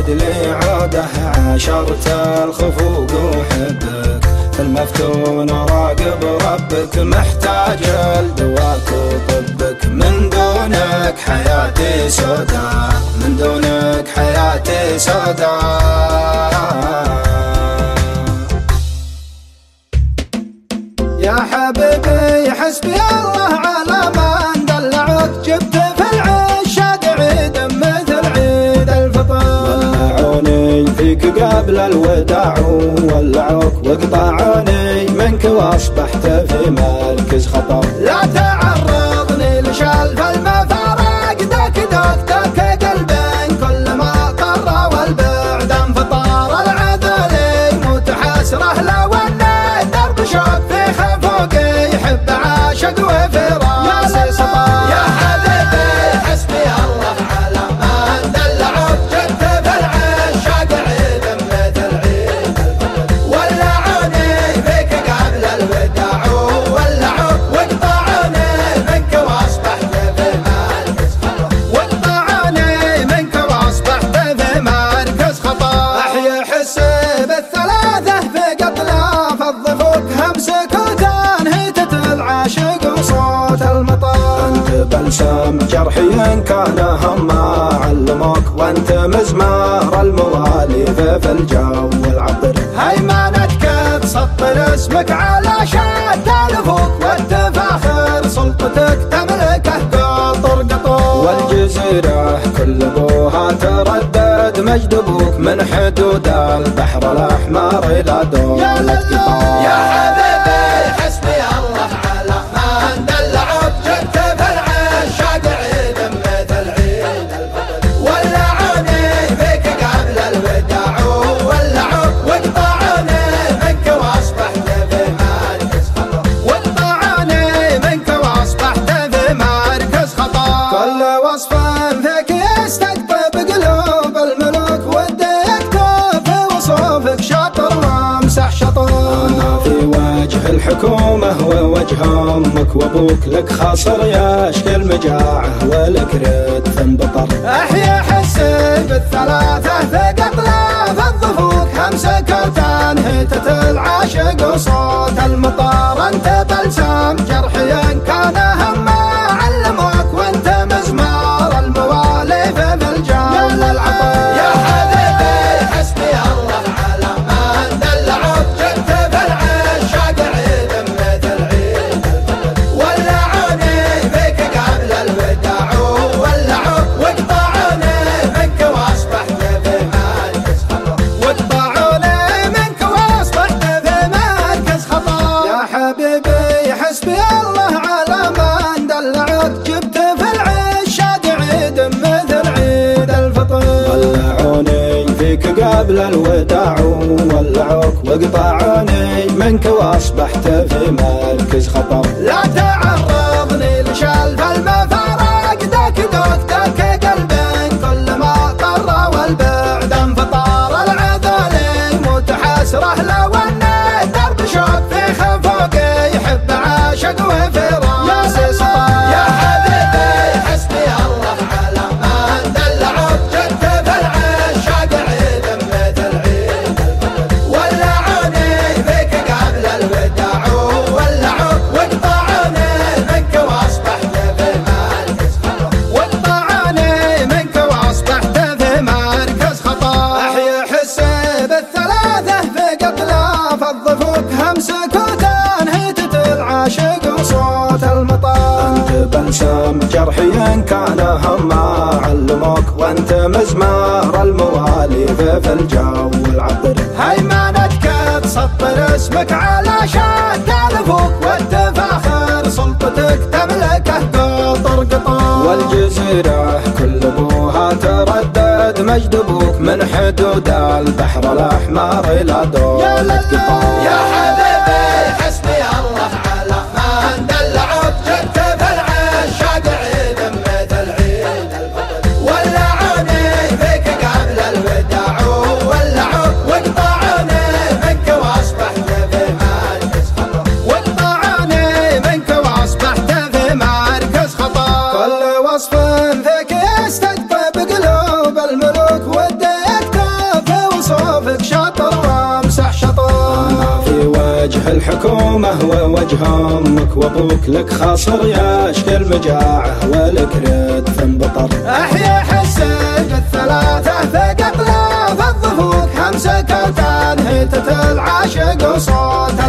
زاد لي عوده عاشرت الخفوق وحبك في المفتون راقب ربك محتاج لدواك وطبك من دونك حياتي سودا من دونك حياتي سودا يا حبيبي حسبي الله على من دلعك جبت في العشاق عيد مثل عيد الفطر ولعوني فيك قبل الوداع ولعوك وقطعوني منك واصبحت في مركز خطر لا تعرضني لشلف المفارق دك دك دك قلبي كل ما طر والبعد انفطار العذل متحسره لو انه درب شوق في خفوقي يحب عاشق وفراس سطار يا حبيبي حسبي الله على من دلعوك جبت في العشاق عيد مثل عيد الفطر ولعوني فيك قبل الوداع ولعوك وقطعوني منك واصبحت في مركز خطر وقطعوني منك واصبحت في مركز خطر احيا حسي بالثلاثه في قتله فالضفوك همسك وتنهيتت العاشق وصوت المطر انت بلسم جرحي ان كان هم علموك وانت مزمار المواليف في الجو العطر هيمنتك تسطر اسمك على شاد الفوق والتفاخر سلطتك تملكه قطر قطر والجزيره كل ابوها تردد مجد ابوك من حدود البحر الاحمر الى دولة قطر يا حبيبي حسبي الله على من دلعوك جبت في العشاق عيد مثل عيد الفطر ولعوني فيك قبل الوداع ولعوك وقطعوني منك واصبحت في مركز خطر وقطعوني منك واصبحت في مركز خطر كل وصف فيك يستقطب قلوب الملوك وديك توفي وصوفك شطر وامسح شطر انا في وجه الحكومه ووجه امك وابوك لك خاصر يشكي المجاعه ولك ردف بطر احيا حسي بالثلاثه في قتله في الضفوك همسك وتنهيتت العاشق وصوت المطر انت بلسم جرحي ان كان هم علموك وانت مزمار المواليف في الجو العطر يا حبيبي حسبي الله على من دلعوك جبت في العشاق عيد مثل عيد الفطر ولعوني فيك قبل الوداع ولعوك وقطعوني منك واصبحت في مركز خطر وقطعوني منك واصبحت في مركز خطر يا حبيبي حسبي الله على من دلعوك جبت في العشاق عيد مثل عيد الفطر ولعوني فيك قبل الوداع ولعوك وقطعوني منك واصبحت في مركز خطر لا تعرضني لشلف المفارق دك دك دك قلبي كل ما طر والبعد انفطار العذل متحسره لو انه درب شوق في خفوقي يحب عاشق وفراس سطار يا حبيبي حسبي الله على من دلعوك جبت في العشاق عيد مثل عيد الفطر ولعوني فيك قبل الوداع ولعوك وقطعوني منك واصبحت في مركز خطر وقطعوني منك واصبحت في مركز خطر احيا حسي بالثلاثه في قتله في الضفوك همسك وتنهيتت العاشق وصوت المطر انت بلسم جرحي ان كان هم علموك وانت مزمار المواليف في الجو العطر هيمنتك تسطر اسمك على شاد الفوق والتفاخر سلطتك تملكه قطر قطر والجزيره كل ابوها تردد مجد ابوك من حدود البحر الاحمر الى دولة قطر يا حبيبي حسبي الله على من دلعوك جبت في العشاق عيد مثل عيد الفطر ولعوني فيك قبل الوداع ولعوك وقطعوني منك واصبحت في مركز خطر وقطعوني منك واصبحت في مركز خطر كل وصف فيك يستقطب قلوب الملوك وديك الحكومة ووجه امك وابوك لك خاصر يشكي المجاعة ولك ردف بطر. احيا حسك الثلاثة ثقت له في الضفوف، همسك وتنهيتة العاشق وصوت